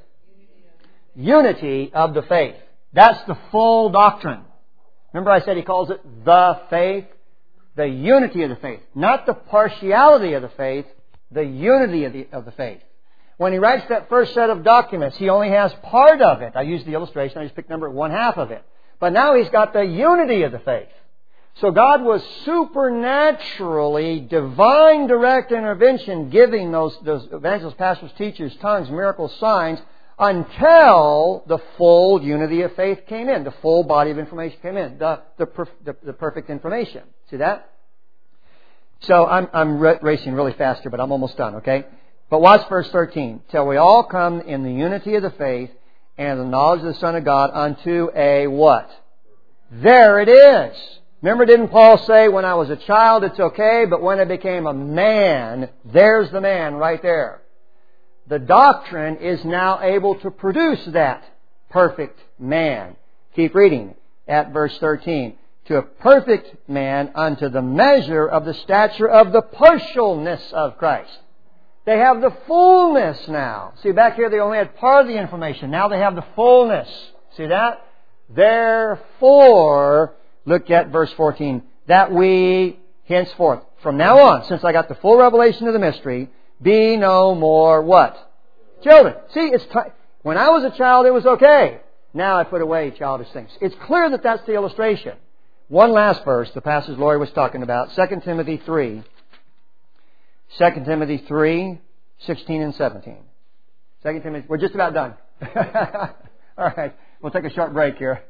Unity of the faith. That's the full doctrine. Remember I said he calls it the faith? The unity of the faith. Not the partiality of the faith, the unity of the faith. When he writes that first set of documents, he only has part of it. I used the illustration, I just picked number 1/2 of it. But now he's got the unity of the faith. So God was supernaturally, divine direct intervention, giving those evangelists, pastors, teachers, tongues, miracles, signs, until the full unity of faith came in. The full body of information came in. The perfect information. See that? So I'm racing really fast here, but I'm almost done, okay? But watch verse 13. Till we all come in the unity of the faith and the knowledge of the Son of God unto a what? There it is. Remember, didn't Paul say, when I was a child it's okay, but when I became a man, there's the man right there. The doctrine is now able to produce that perfect man. Keep reading at verse 13. To a perfect man unto the measure of the stature of the partialness of Christ. They have the fullness now. See, back here they only had part of the information. Now they have the fullness. See that? Therefore, look at verse 14. That we henceforth, from now on, since I got the full revelation of the mystery, be no more what? Children. See, when I was a child it was okay. Now I put away childish things. It's clear that that's the illustration. One last verse, the passage Lori was talking about, 2 Timothy 3. 2 Timothy 3, 16 and 17. 2 Timothy, we're just about done. All right, we'll take a short break here.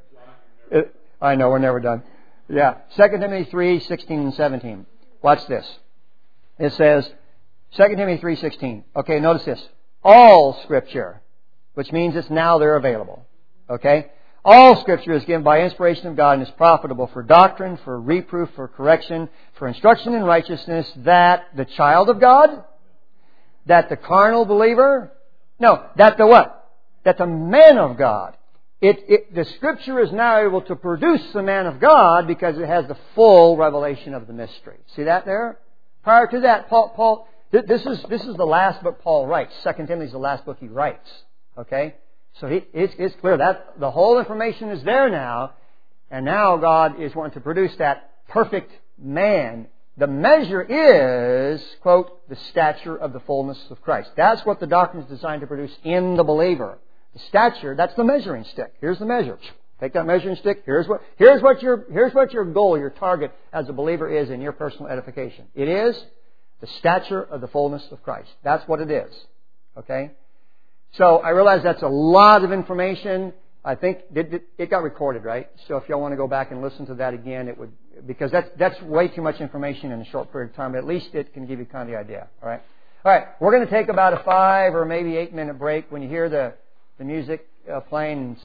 I know, we're never done. Yeah, 2 Timothy 3, 16 and 17. Watch this. It says, 2 Timothy 3, 16. Okay, notice this. All Scripture, which means it's now they're available. Okay? All Scripture is given by inspiration of God and is profitable for doctrine, for reproof, for correction, for instruction in righteousness, that the child of God, that the carnal believer, that the what? That the man of God. The Scripture is now able to produce the man of God because it has the full revelation of the mystery. See that there? Prior to that, Paul this is the last book Paul writes. 2 Timothy is the last book he writes. Okay? So it's clear that the whole information is there now, and now God is wanting to produce that perfect man. The measure is, quote, the stature of the fullness of Christ. That's what the doctrine is designed to produce in the believer. The stature, that's the measuring stick. Here's the measure. Take that measuring stick. Here's what your goal, your target as a believer is in your personal edification. It is the stature of the fullness of Christ. That's what it is. Okay? So I realize that's a lot of information. I think it got recorded, right? So if y'all want to go back and listen to that again, it would, because that's way too much information in a short period of time. But at least it can give you kind of the idea. All right. All right. We're going to take about a 5 or maybe 8 minute break. When you hear the music playing.